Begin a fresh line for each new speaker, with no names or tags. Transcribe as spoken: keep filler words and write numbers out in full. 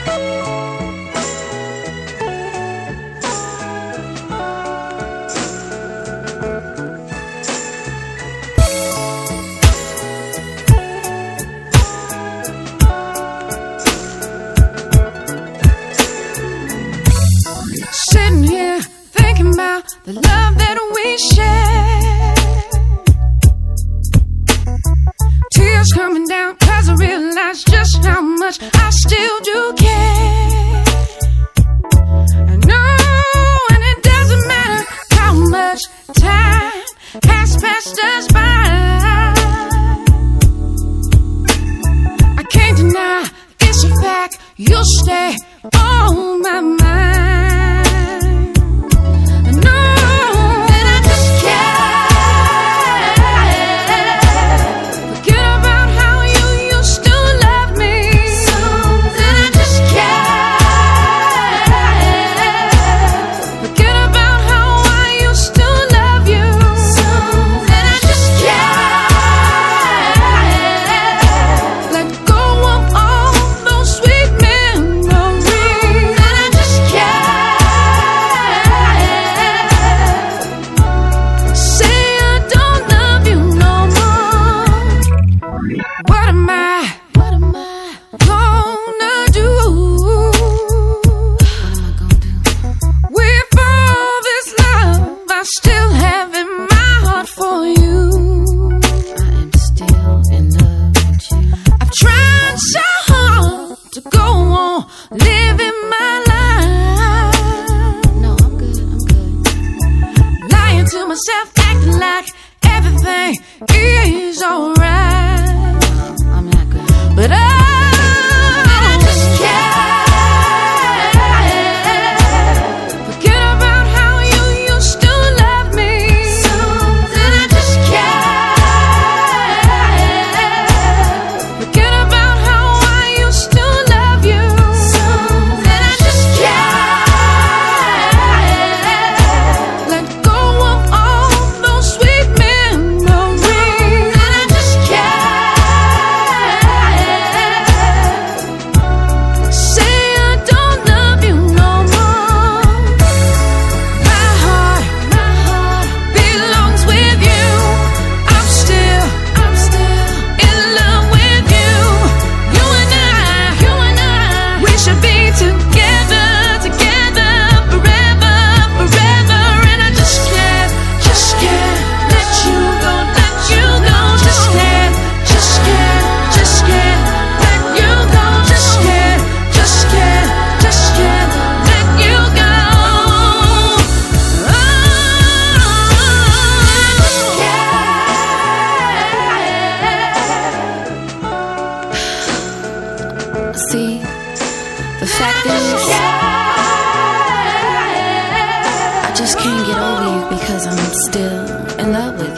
Sitting here thinking about the love that we share. Tears coming down 'cause I realize just how much I still do care. I know, and it doesn't matter how much time has passed us by. I can't deny it's a fact, you'll stay on my mind. Still have in my heart for you. I am still in love with you. I've tried so hard to go on living my life. No, I'm good, I'm good. Lying to myself, acting like everything is alright. No, I'm not good. But I see, the fact is, I just can't get over you because I'm still in love with you.